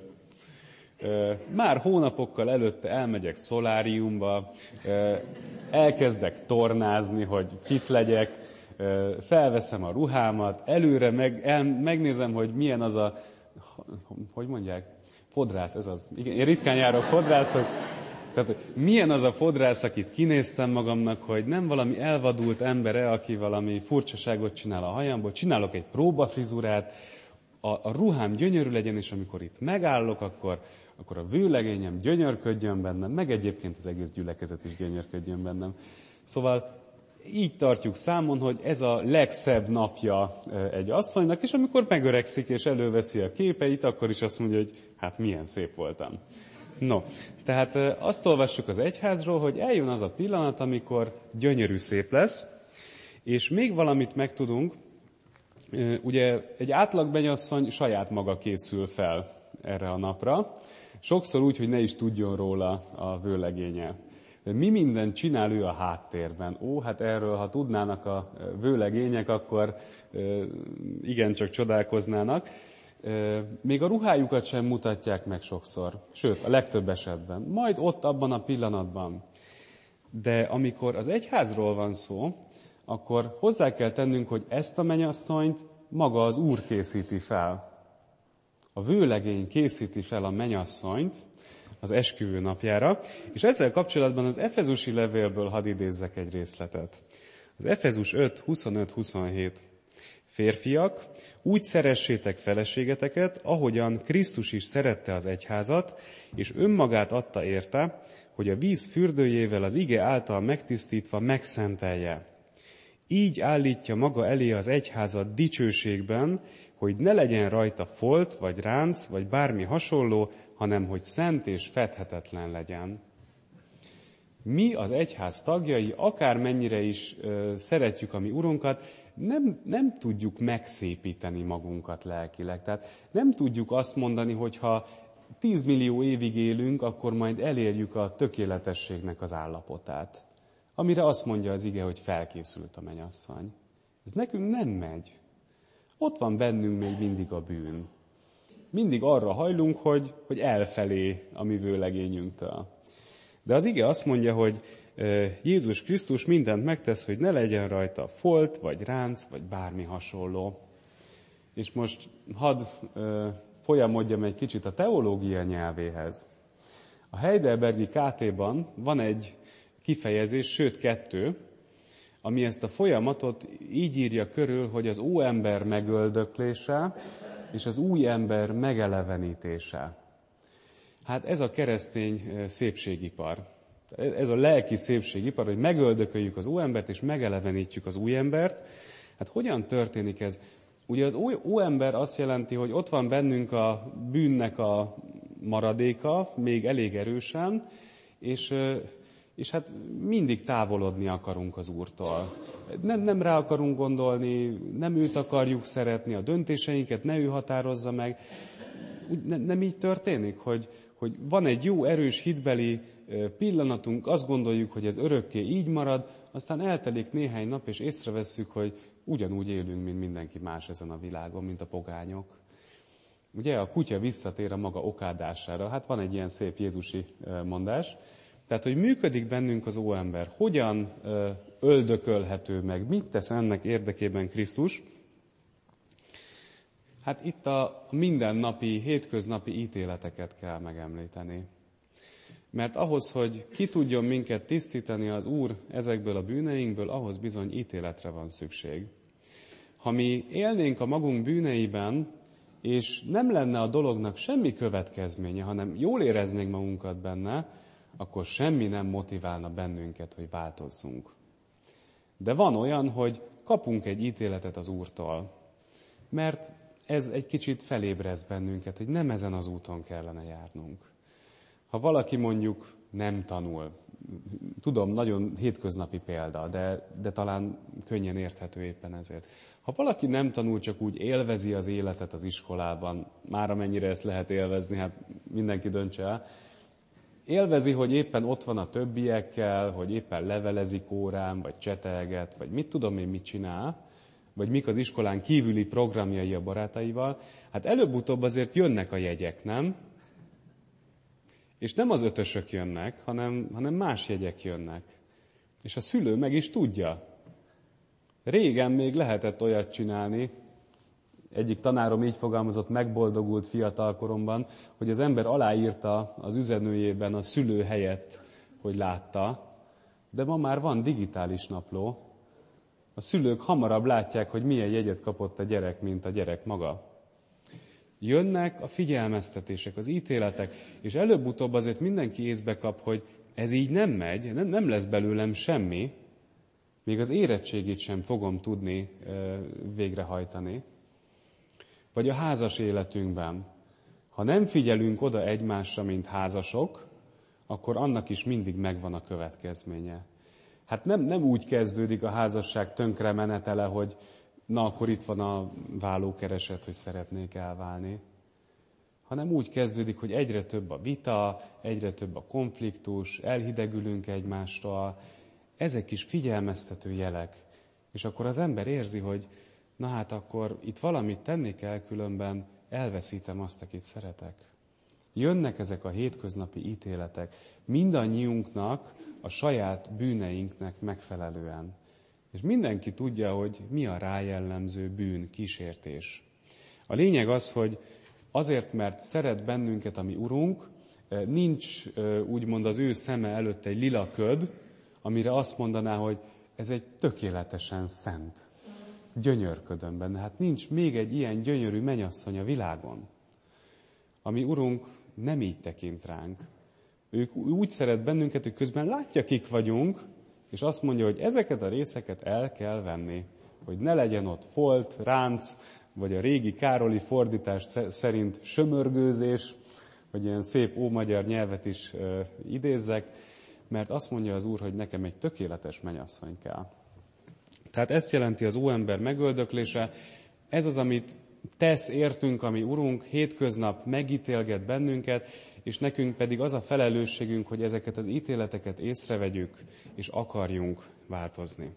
Már hónapokkal előtte elmegyek szoláriumba, elkezdek tornázni, hogy fit legyek, felveszem a ruhámat, előre megnézem, hogy milyen az a, hogy mondják? Fodrász, ez az. Igen, én ritkán járok fodrászok. Tehát milyen az a fodrász, akit kinéztem magamnak, hogy nem valami elvadult embere, aki valami furcsaságot csinál a hajamból, csinálok egy próbafrizurát, a ruhám gyönyörű legyen, és amikor itt megállok, akkor a vőlegényem gyönyörködjön bennem, meg egyébként az egész gyülekezet is gyönyörködjön bennem. Szóval így tartjuk számon, hogy ez a legszebb napja egy asszonynak, és amikor megöregszik és előveszi a képeit, akkor is azt mondja, hogy milyen szép voltam. No, tehát azt olvassuk az egyházról, hogy eljön az a pillanat, amikor gyönyörű szép lesz, és még valamit megtudunk, ugye egy átlag mennyasszony saját maga készül fel erre a napra, sokszor úgy, hogy ne is tudjon róla a vőlegénye. De mi mindent csinál ő a háttérben? Erről, ha tudnának a vőlegények, akkor igencsak csodálkoznának. Még a ruhájukat sem mutatják meg sokszor, sőt, a legtöbb esetben. Majd ott abban a pillanatban. De amikor az egyházról van szó, akkor hozzá kell tennünk, hogy ezt a mennyasszonyt maga az Úr készíti fel. A vőlegény készíti fel a mennyasszonyt az esküvő napjára, és ezzel kapcsolatban az Efezusi levélből hadd idézzek egy részletet. Az Efezus 5, 25-27. Férfiak, úgy szeressétek feleségeteket, ahogyan Krisztus is szerette az egyházat, és önmagát adta érte, hogy a víz fürdőjével az ige által megtisztítva megszentelje. Így állítja maga elé az egyházat dicsőségben, hogy ne legyen rajta folt, vagy ránc, vagy bármi hasonló, hanem hogy szent és fedhetetlen legyen. Mi az egyház tagjai, akármennyire is szeretjük a mi Urunkat, nem tudjuk megszépíteni magunkat lelkileg. Tehát nem tudjuk azt mondani, hogy ha 10 millió évig élünk, akkor majd elérjük a tökéletességnek az állapotát. Amire azt mondja az ige, hogy felkészült a mennyasszony. Ez nekünk nem megy. Ott van bennünk még mindig a bűn. Mindig arra hajlunk, hogy elfelé a mi vőlegényünktől. De az ige azt mondja, hogy Jézus Krisztus mindent megtesz, hogy ne legyen rajta folt, vagy ránc, vagy bármi hasonló. És most hadd folyamodjam egy kicsit a teológia nyelvéhez. A Heidelbergi KT-ban van egy kifejezés, sőt 2, ami ezt a folyamatot így írja körül, hogy az óember megöldöklése és az új ember megelevenítése. Hát ez a keresztény szépségipar. Ez a lelki szépségipar, hogy megöldököljük az óembert és megelevenítjük az új embert. Hát hogyan történik ez? Ugye az óember azt jelenti, hogy ott van bennünk a bűnnek a maradéka, még elég erősen, és hát mindig távolodni akarunk az Úrtól. Nem rá akarunk gondolni, nem őt akarjuk szeretni, a döntéseinket ne ő határozza meg. Nem így történik, hogy van egy jó, erős, hitbeli pillanatunk, azt gondoljuk, hogy ez örökké így marad, aztán eltelik néhány nap, és észrevesszük, hogy ugyanúgy élünk, mint mindenki más ezen a világon, mint a pogányok. Ugye a kutya visszatér a maga okádására. Hát van egy ilyen szép jézusi mondás. Tehát, hogy működik bennünk az óember, hogyan öldökölhető meg, mit tesz ennek érdekében Krisztus? Hát itt a mindennapi, hétköznapi ítéleteket kell megemlíteni. Mert ahhoz, hogy ki tudjon minket tisztítani az Úr ezekből a bűneinkből, ahhoz bizony ítéletre van szükség. Ha mi élnénk a magunk bűneiben, és nem lenne a dolognak semmi következménye, hanem jól éreznénk magunkat benne, akkor semmi nem motiválna bennünket, hogy változzunk. De van olyan, hogy kapunk egy ítéletet az Úrtól, mert ez egy kicsit felébreszt bennünket, hogy nem ezen az úton kellene járnunk. Ha valaki mondjuk nem tanul, tudom, nagyon hétköznapi példa, de talán könnyen érthető éppen ezért. Ha valaki nem tanul, csak úgy élvezi az életet az iskolában, már amennyire ezt lehet élvezni, hát mindenki döntse el, élvezi, hogy éppen ott van a többiekkel, hogy éppen levelezik órán, vagy csetelget, vagy mit tudom én, mit csinál, vagy mik az iskolán kívüli programjai a barátaival, hát előbb-utóbb azért jönnek a jegyek, nem? És nem az ötösök jönnek, hanem más jegyek jönnek. És a szülő meg is tudja. Régen még lehetett olyat csinálni, egyik tanárom így fogalmazott, megboldogult fiatalkoromban, hogy az ember aláírta az üzenőjében a szülő helyett, hogy látta, de ma már van digitális napló. A szülők hamarabb látják, hogy milyen jegyet kapott a gyerek, mint a gyerek maga. Jönnek a figyelmeztetések, az ítéletek, és előbb-utóbb azért mindenki észbe kap, hogy ez így nem megy, nem lesz belőlem semmi, még az érettségit sem fogom tudni végrehajtani. Vagy a házas életünkben. Ha nem figyelünk oda egymásra, mint házasok, akkor annak is mindig megvan a következménye. Hát nem úgy kezdődik a házasság tönkre menetele, hogy na akkor itt van a vállókereset, hogy szeretnék elválni. Hanem úgy kezdődik, hogy egyre több a vita, egyre több a konfliktus, elhidegülünk egymástól. Ezek is figyelmeztető jelek. És akkor az ember érzi, hogy na hát akkor itt valamit tenni kell, különben elveszítem azt, akit szeretek. Jönnek ezek a hétköznapi ítéletek mindannyiunknak a saját bűneinknek megfelelően. És mindenki tudja, hogy mi a rájellemző bűn, kísértés. A lényeg az, hogy azért, mert szeret bennünket a mi Urunk, nincs úgymond az ő szeme előtt egy lila köd, amire azt mondaná, hogy ez egy tökéletesen szent. Gyönyörködöm benne. Hát nincs még egy ilyen gyönyörű mennyasszony a világon. A mi Urunk nem így tekint ránk. Ő úgy szeret bennünket, hogy közben látja, kik vagyunk, és azt mondja, hogy ezeket a részeket el kell venni. Hogy ne legyen ott folt, ránc, vagy a régi Károli fordítás szerint sömörgőzés, vagy ilyen szép ómagyar nyelvet is idézzek, mert azt mondja az Úr, hogy nekem egy tökéletes mennyasszony kell. Tehát ezt jelenti az óember megöldöklése. Ez az, amit tesz értünk, ami Urunk, hétköznap megítélget bennünket, és nekünk pedig az a felelősségünk, hogy ezeket az ítéleteket észrevegyük, és akarjunk változni.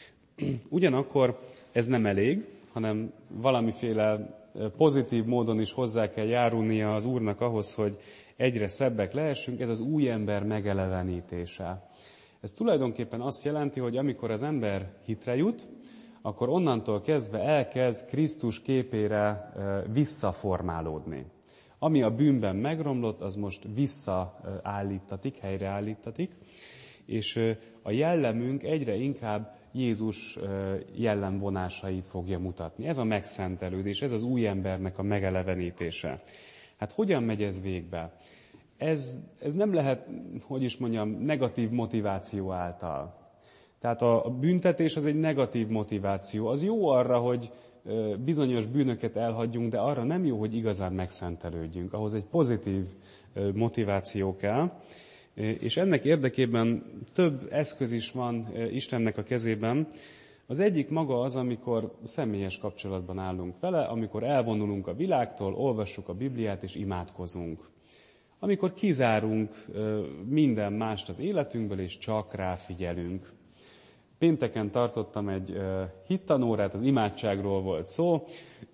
Ugyanakkor ez nem elég, hanem valamiféle pozitív módon is hozzá kell járulnia az Úrnak ahhoz, hogy egyre szebbek lehessünk, ez az új ember megelevenítése. Ez tulajdonképpen azt jelenti, hogy amikor az ember hitre jut, akkor onnantól kezdve elkezd Krisztus képére visszaformálódni. Ami a bűnben megromlott, az most visszaállítatik, helyreállítatik, és a jellemünk egyre inkább Jézus jellemvonásait fogja mutatni. Ez a megszentelődés, ez az új embernek a megelevenítése. Hát hogyan megy ez végbe? Ez nem lehet, negatív motiváció által. Tehát a büntetés az egy negatív motiváció. Az jó arra, hogy bizonyos bűnöket elhagyjunk, de arra nem jó, hogy igazán megszentelődjünk. Ahhoz egy pozitív motiváció kell. És ennek érdekében több eszköz is van Istennek a kezében. Az egyik maga az, amikor személyes kapcsolatban állunk vele, amikor elvonulunk a világtól, olvassuk a Bibliát és imádkozunk. Amikor kizárunk minden mást az életünkből, és csak ráfigyelünk. Pénteken tartottam egy hittanórát, az imádságról volt szó,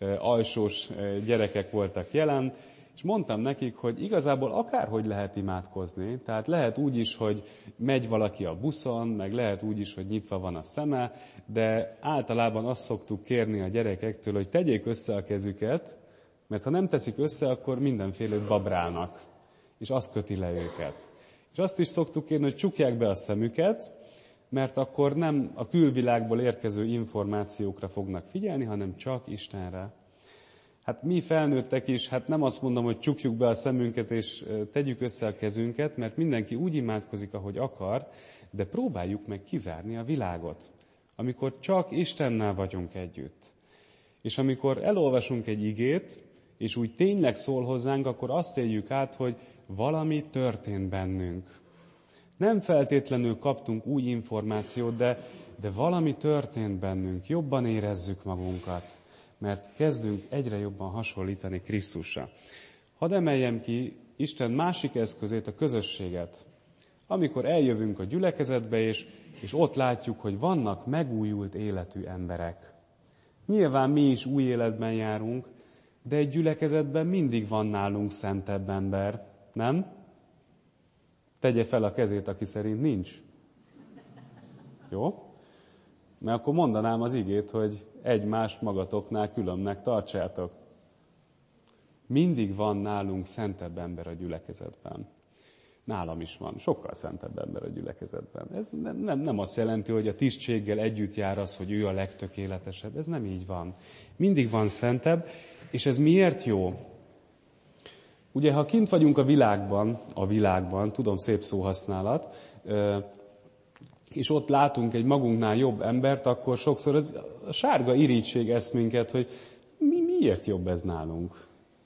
alsós gyerekek voltak jelen, és mondtam nekik, hogy igazából akárhogy lehet imádkozni, tehát lehet úgy is, hogy megy valaki a buszon, meg lehet úgy is, hogy nyitva van a szeme, de általában azt szoktuk kérni a gyerekektől, hogy tegyék össze a kezüket, mert ha nem teszik össze, akkor mindenfélét babrálnak, és az köti le őket. És azt is szoktuk kérni, hogy csukják be a szemüket, mert akkor nem a külvilágból érkező információkra fognak figyelni, hanem csak Istenre. Hát mi felnőttek is, nem azt mondom, hogy csukjuk be a szemünket és tegyük össze a kezünket, mert mindenki úgy imádkozik, ahogy akar, de próbáljuk meg kizárni a világot, amikor csak Istennel vagyunk együtt. És amikor elolvasunk egy igét, és úgy tényleg szól hozzánk, akkor azt éljük át, hogy valami történt bennünk. Nem feltétlenül kaptunk új információt, de valami történt bennünk, jobban érezzük magunkat, mert kezdünk egyre jobban hasonlítani Krisztusra. Hadd emeljem ki Isten másik eszközét, a közösséget. Amikor eljövünk a gyülekezetbe, és ott látjuk, hogy vannak megújult életű emberek. Nyilván mi is új életben járunk, de egy gyülekezetben mindig van nálunk szentebb ember, nem? Tegye fel a kezét, aki szerint nincs. Jó? Mert akkor mondanám az igét, hogy egymást magatoknál különbnek tartsátok. Mindig van nálunk szentebb ember a gyülekezetben. Nálam is van, sokkal szentebb ember a gyülekezetben. Ez nem azt jelenti, hogy a tisztséggel együtt jár az, hogy ő a legtökéletesebb. Ez nem így van. Mindig van szentebb, és ez miért jó? Ugye, ha kint vagyunk a világban, tudom, szép szóhasználat, és ott látunk egy magunknál jobb embert, akkor sokszor a sárga irigység esz minket, hogy miért jobb ez nálunk?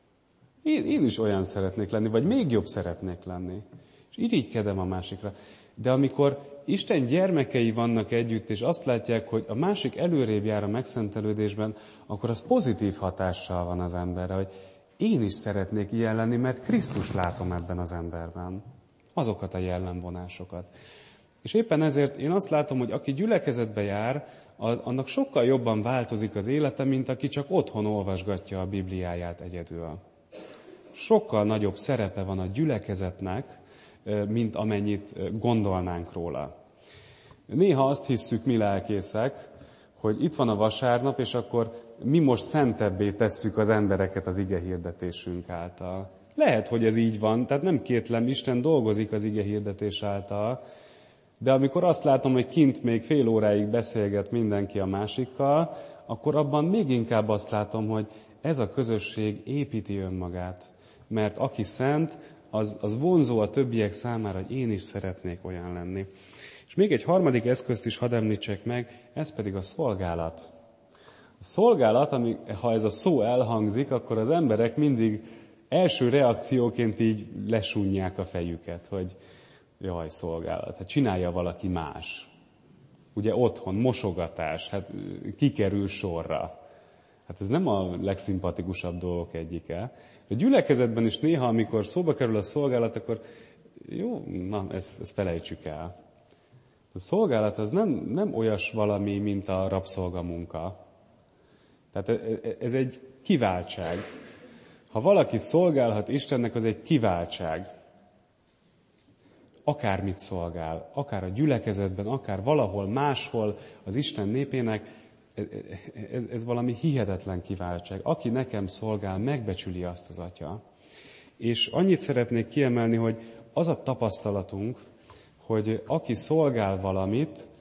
Én is olyan szeretnék lenni, vagy még jobb szeretnék lenni. És irigykedem a másikra. De amikor Isten gyermekei vannak együtt, és azt látják, hogy a másik előrébb jár a megszentelődésben, akkor az pozitív hatással van az emberre, hogy én is szeretnék ilyen lenni, mert Krisztus látom ebben az emberben. Azokat a jellemvonásokat. És éppen ezért én azt látom, hogy aki gyülekezetbe jár, annak sokkal jobban változik az élete, mint aki csak otthon olvasgatja a Bibliáját egyedül. Sokkal nagyobb szerepe van a gyülekezetnek, mint amennyit gondolnánk róla. Néha azt hisszük mi lelkészek, hogy itt van a vasárnap, és akkor mi most szentebbé tesszük az embereket az igehirdetésünk által. Lehet, hogy ez így van, tehát nem kétlem, Isten dolgozik az igehirdetés által, de amikor azt látom, hogy kint még fél óráig beszélget mindenki a másikkal, akkor abban még inkább azt látom, hogy ez a közösség építi önmagát. Mert aki szent, az vonzó a többiek számára, hogy én is szeretnék olyan lenni. És még egy harmadik eszközt is hadd említsek meg, ez pedig a szolgálat. A szolgálat, ha ez a szó elhangzik, akkor az emberek mindig első reakcióként így lesúnják a fejüket, hogy jaj, szolgálat, hát csinálja valaki más. Ugye otthon, mosogatás, hát kikerül sorra. Hát ez nem a legszimpatikusabb dolgok egyike. A gyülekezetben is néha, amikor szóba kerül a szolgálat, akkor jó, ezt felejtsük el. A szolgálat az nem olyas valami, mint a rabszolgamunka. Tehát ez egy kiváltság. Ha valaki szolgálhat Istennek, az egy kiváltság. Akármit szolgál, akár a gyülekezetben, akár valahol máshol az Isten népének, ez valami hihetetlen kiváltság. Aki nekem szolgál, megbecsüli azt az Atya. És annyit szeretnék kiemelni, hogy az a tapasztalatunk, hogy aki szolgál valamit,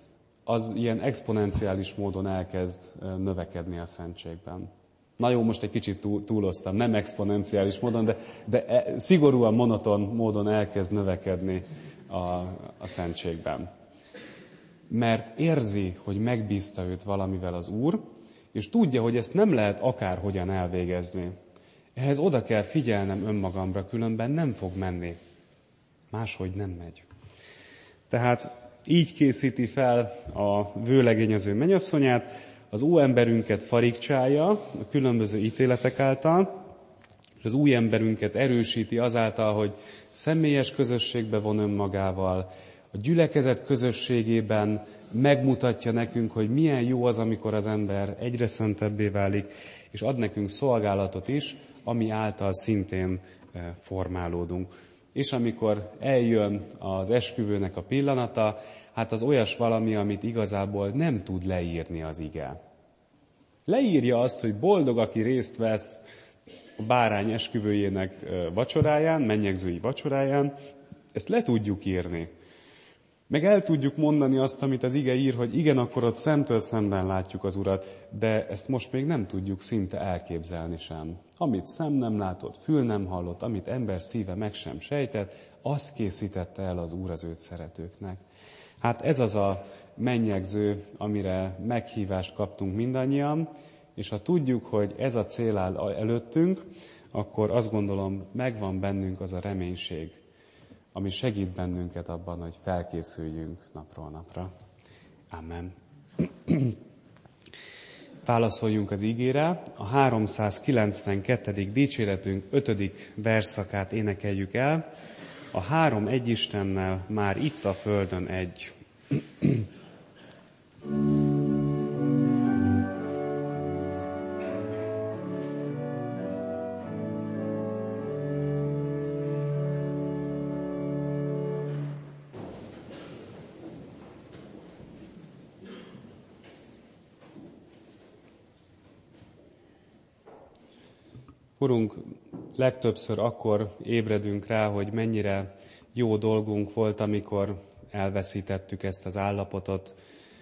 az ilyen exponenciális módon elkezd növekedni a szentségben. Na jó, most egy kicsit túloztam, nem exponenciális módon, de szigorúan monoton módon elkezd növekedni a szentségben. Mert érzi, hogy megbízta őt valamivel az Úr, és tudja, hogy ezt nem lehet akárhogyan elvégezni. Ehhez oda kell figyelnem önmagamra, különben nem fog menni. Máshogy nem megy. Tehát így készíti fel a vőlegényező mennyasszonyát, az óemberünket farigcsálja a különböző ítéletek által, és az új emberünket erősíti azáltal, hogy személyes közösségbe von önmagával, a gyülekezet közösségében megmutatja nekünk, hogy milyen jó az, amikor az ember egyre szentebbé válik, és ad nekünk szolgálatot is, ami által szintén formálódunk. És amikor eljön az esküvőnek a pillanata, hát az olyas valami, amit igazából nem tud leírni az ige. Leírja azt, hogy boldog, aki részt vesz a bárány esküvőjének vacsoráján, mennyegzői vacsoráján, ezt le tudjuk írni. Meg el tudjuk mondani azt, amit az ige ír, hogy igen, akkor ott szemtől szemben látjuk az Urat, de ezt most még nem tudjuk szinte elképzelni sem. Amit szem nem látott, fül nem hallott, amit ember szíve meg sem sejtett, azt készítette el az Úr az őt szeretőknek. Hát ez az a mennyegző, amire meghívást kaptunk mindannyian, és ha tudjuk, hogy ez a cél áll előttünk, akkor azt gondolom, megvan bennünk az a reménység, ami segít bennünket abban, hogy felkészüljünk napról napra. Amen. Válaszoljunk az ígére. A 392. dicséretünk 5. versszakát énekeljük el. A 3 egy Istennel már itt a földön egy. Urunk, legtöbbször akkor ébredünk rá, hogy mennyire jó dolgunk volt, amikor elveszítettük ezt az állapotot.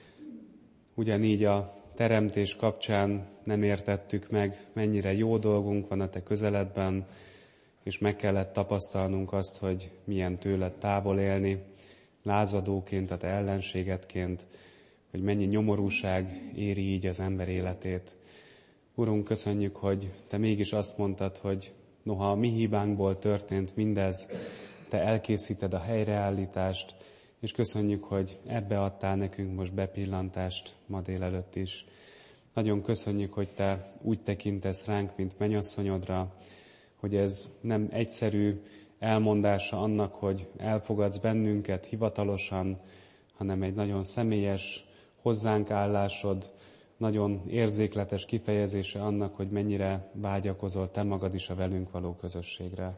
Ugyanígy a teremtés kapcsán nem értettük meg, mennyire jó dolgunk van a Te közeledben, és meg kellett tapasztalnunk azt, hogy milyen tőled távol élni, lázadóként, a Te ellenségedként, hogy mennyi nyomorúság éri így az ember életét. Urunk, köszönjük, hogy Te mégis azt mondtad, hogy noha a mi hibánkból történt mindez, Te elkészíted a helyreállítást, és köszönjük, hogy ebbe adtál nekünk most bepillantást ma délelőtt is. Nagyon köszönjük, hogy Te úgy tekintesz ránk, mint mennyasszonyodra, hogy ez nem egyszerű elmondása annak, hogy elfogadsz bennünket hivatalosan, hanem egy nagyon személyes hozzánk állásod, nagyon érzékletes kifejezése annak, hogy mennyire vágyakozol Te magad is a velünk való közösségre.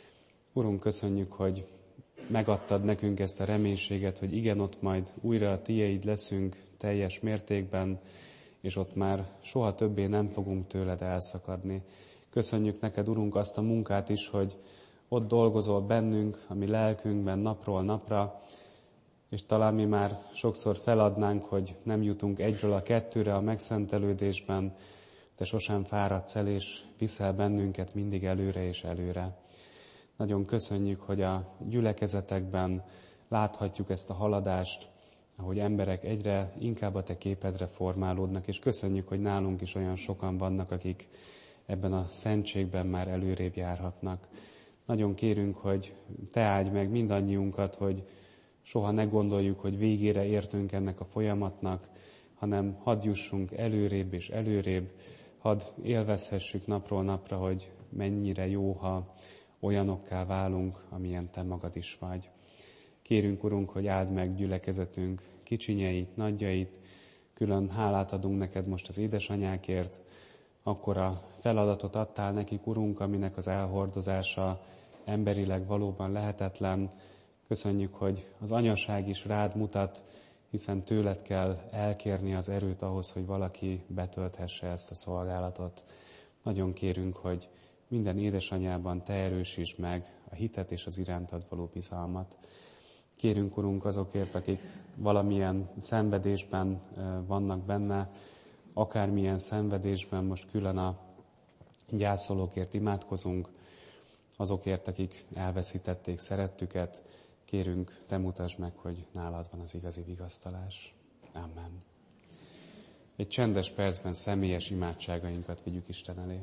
Urunk, köszönjük, hogy megadtad nekünk ezt a reménységet, hogy igen, ott majd újra a Tieid leszünk teljes mértékben, és ott már soha többé nem fogunk tőled elszakadni. Köszönjük neked, Urunk, azt a munkát is, hogy ott dolgozol bennünk, a mi lelkünkben napról napra, és talán mi már sokszor feladnánk, hogy nem jutunk egyről a kettőre a megszentelődésben, Te sosem fáradsz el, és viszel bennünket mindig előre és előre. Nagyon köszönjük, hogy a gyülekezetekben láthatjuk ezt a haladást, ahogy emberek egyre inkább a Te képedre formálódnak, és köszönjük, hogy nálunk is olyan sokan vannak, akik ebben a szentségben már előrébb járhatnak. Nagyon kérünk, hogy Te áldj meg mindannyiunkat, hogy soha ne gondoljuk, hogy végére értünk ennek a folyamatnak, hanem hadd jussunk előrébb és előrébb, hadd élvezhessük napról napra, hogy mennyire jó, ha olyanokká válunk, amilyen Te magad is vagy. Kérünk, Urunk, hogy áld meg gyülekezetünk kicsinyeit, nagyjait, külön hálát adunk neked most az édesanyákért, akkora feladatot adtál nekik, Urunk, aminek az elhordozása emberileg valóban lehetetlen. Köszönjük, hogy az anyaság is rád mutat, hiszen tőled kell elkérni az erőt ahhoz, hogy valaki betölthesse ezt a szolgálatot. Nagyon kérünk, hogy minden édesanyában Te erősítsd meg a hitet és az irántad való bizalmat. Kérünk, Urunk, azokért, akik valamilyen szenvedésben vannak benne, akármilyen szenvedésben, most külön a gyászolókért imádkozunk, azokért, akik elveszítették szerettüket, kérünk, Te mutasd meg, hogy nálad van az igazi vigasztalás. Amen. Egy csendes percben személyes imádságainkat vigyük Isten elé.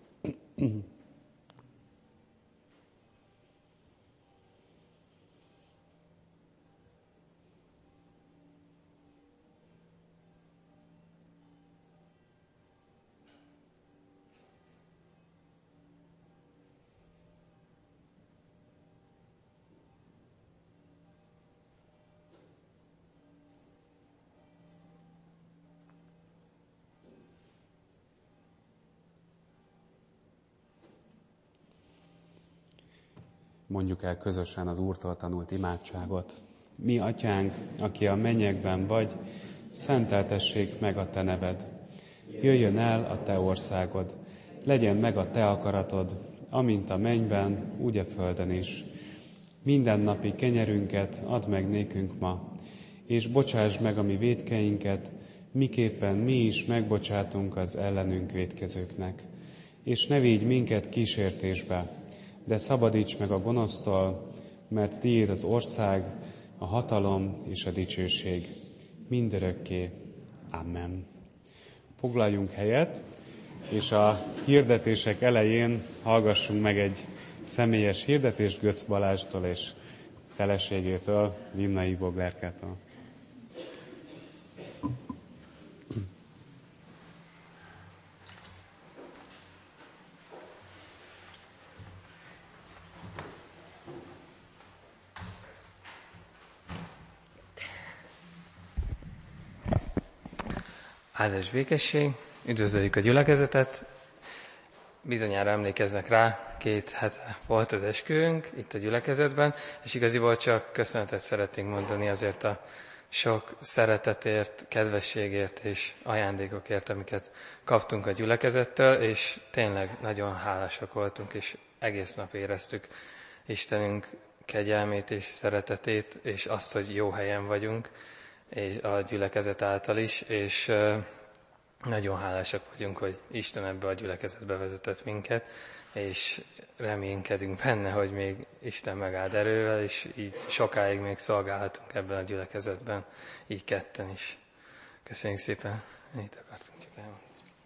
Mondjuk el közösen az Úrtól tanult imádságot. Mi, Atyánk, aki a mennyekben vagy, szenteltessék meg a Te neved. Jöjjön el a Te országod. Legyen meg a Te akaratod, amint a mennyben, úgy a földön is. Mindennapi kenyerünket add meg nékünk ma, és bocsásd meg a mi vétkeinket, miképpen mi is megbocsátunk az ellenünk vétkezőknek. És ne vigy minket kísértésbe, de szabadíts meg a gonosztól, mert tiéd az ország, a hatalom és a dicsőség mindörökké. Amen. Foglaljunk helyet, és a hirdetések elején hallgassunk meg egy személyes hirdetést Götz Balázstól és feleségétől, Vimnai Boglárkától. Áldás békesség, üdvözöljük a gyülekezetet. Bizonyára emlékeznek rá, 2 hete volt az esküvőnk itt a gyülekezetben, és igaziból csak köszönetet szeretnénk mondani azért a sok szeretetért, kedvességért és ajándékokért, amiket kaptunk a gyülekezettől, és tényleg nagyon hálásak voltunk, és egész nap éreztük Istenünk kegyelmét és szeretetét, és azt, hogy jó helyen vagyunk, és a gyülekezet által is, és nagyon hálásak vagyunk, hogy Isten ebbe a gyülekezetbe vezetett minket, és reménykedünk benne, hogy még Isten megáld erővel, és így sokáig még szolgálhatunk ebben a gyülekezetben, így ketten is. Köszönjük szépen, ennyit akartunk csak elmondani.